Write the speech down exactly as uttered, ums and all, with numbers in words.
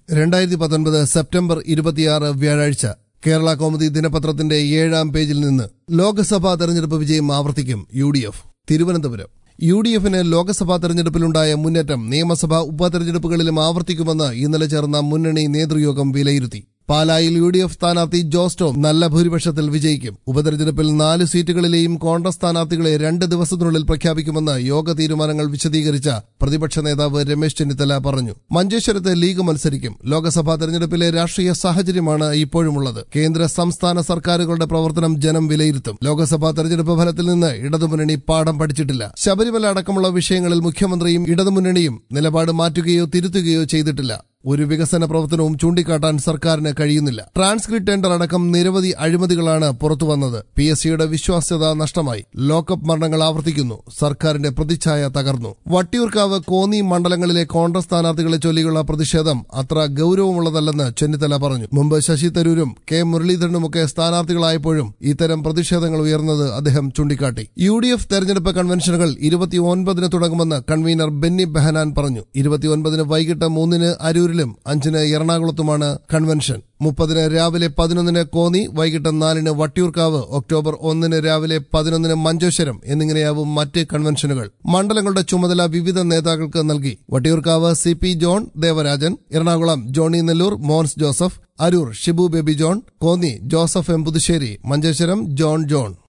രണ്ടായിരത്തി പത്തൊൻപത് സെപ്റ്റംബർ ഇരുപത്തിയാറ് വ്യാഴാഴ്ച കേരള കൗമുദി ദിനപത്രത്തിന്റെ ഏഴാം പേജിൽ നിന്ന് ലോക്സഭാ തെരഞ്ഞെടുപ്പ് വിജയം ആവർത്തിക്കും U D F. Thiruvananthapuram. U D എഫിന് ലോക്സഭാ തെരഞ്ഞെടുപ്പിലുണ്ടായ മുന്നേറ്റം നിയമസഭാ ഉപതെരഞ്ഞെടുപ്പുകളിലും ആവർത്തിക്കുമെന്ന് ഇന്നലെ ചേർന്ന മുന്നണി നേതൃയോഗം വിലയിരുത്തി. പാലായിൽ യു ഡി എഫ് സ്ഥാനാർത്ഥി ജോസ് ടോം നല്ല ഭൂരിപക്ഷത്തിൽ വിജയിക്കും. ഉപതെരഞ്ഞെടുപ്പിൽ നാല് സീറ്റുകളിലെയും കോൺഗ്രസ് സ്ഥാനാർത്ഥികളെ രണ്ട് ദിവസത്തിനുള്ളിൽ പ്രഖ്യാപിക്കുമെന്ന് യോഗ തീരുമാനങ്ങൾ വിശദീകരിച്ച പ്രതിപക്ഷ നേതാവ് രമേശ് ചെന്നിത്തല പറഞ്ഞു. മഞ്ചേശ്വരത്ത് ലീഗ് മത്സരിക്കും. ലോക്സഭാ തെരഞ്ഞെടുപ്പിലെ രാഷ്ട്രീയ സാഹചര്യമാണ് ഇപ്പോഴുമുള്ളത്. കേന്ദ്ര സംസ്ഥാന സർക്കാരുകളുടെ പ്രവർത്തനം ജനം വിലയിരുത്തും. ലോക്സഭാ തെരഞ്ഞെടുപ്പ് ഫലത്തിൽ നിന്ന് ഇടതുമുന്നണി പാഠം പഠിച്ചിട്ടില്ല. ശബരിമല അടക്കമുള്ള വിഷയങ്ങളിൽ മുഖ്യമന്ത്രിയും ഇടതുമുന്നണിയും നിലപാട് മാറ്റുകയോ തിരുത്തുകയോ ചെയ്തിട്ടില്ല. ഒരു വികസന പ്രവർത്തനവും ചൂണ്ടിക്കാട്ടാൻ സർക്കാരിന് കഴിയുന്നില്ല. ട്രാൻസ്ക്രിപ്റ്റ് ടെൻഡർ അടക്കം നിരവധി അഴിമതികളാണ് പുറത്തുവന്നത്. പി എസ് സിയുടെ വിശ്വാസ്യത നഷ്ടമായി. ലോക്കപ്പ് മരണങ്ങൾ ആവർത്തിക്കുന്നു. സർക്കാരിന്റെ പ്രതിച്ഛായ തകർന്നു. വട്ടിയൂർക്കാവ്, കോന്നി മണ്ഡലങ്ങളിലെ കോൺഗ്രസ് സ്ഥാനാർത്ഥികളെ ചൊല്ലിയുള്ള പ്രതിഷേധം അത്ര ഗൌരവമുള്ളതല്ലെന്ന് ചെന്നിത്തല പറഞ്ഞു. മുമ്പ് ശശി തരൂരും കെ മുരളീധരനുമൊക്കെ സ്ഥാനാർത്ഥികളായപ്പോഴും ഇത്തരം പ്രതിഷേധങ്ങൾ ഉയർന്നത് അദ്ദേഹം ചൂണ്ടിക്കാട്ടി. യു ഡി എഫ് തെരഞ്ഞെടുപ്പ് കൺവെൻഷനുകൾ ഇരുപത്തിയൊൻപതിന് തുടങ്ങുമെന്ന് കൺവീനർ ബെന്നി ബെഹനാൻ പറഞ്ഞു. ഇരുപത്തിയൊൻപതിന് വൈകിട്ട് മൂന്നിന് അരൂരിൽ അഞ്ചിന് എറണാകുളത്തുമാണ് കൺവെൻഷൻ. മുപ്പതിന് രാവിലെ പതിനൊന്നിന് കോന്നി, വൈകിട്ട് നാലിന് വട്ടിയൂർക്കാവ്, ഒക്ടോബർ ഒന്നിന് രാവിലെ പതിനൊന്നിന് മഞ്ചേശ്വരം എന്നിങ്ങനെയാവും മറ്റ് കൺവെൻഷനുകൾ. മണ്ഡലങ്ങളുടെ ചുമതല വിവിധ നേതാക്കൾക്ക് നൽകി. Vattiyoorkavu C P John Devarajan, Ernakulam Johny Nelloor, Mons Joseph, Aroor Shibu Baby John, Konni Joseph M Puthussery, Manjeshwaram John John.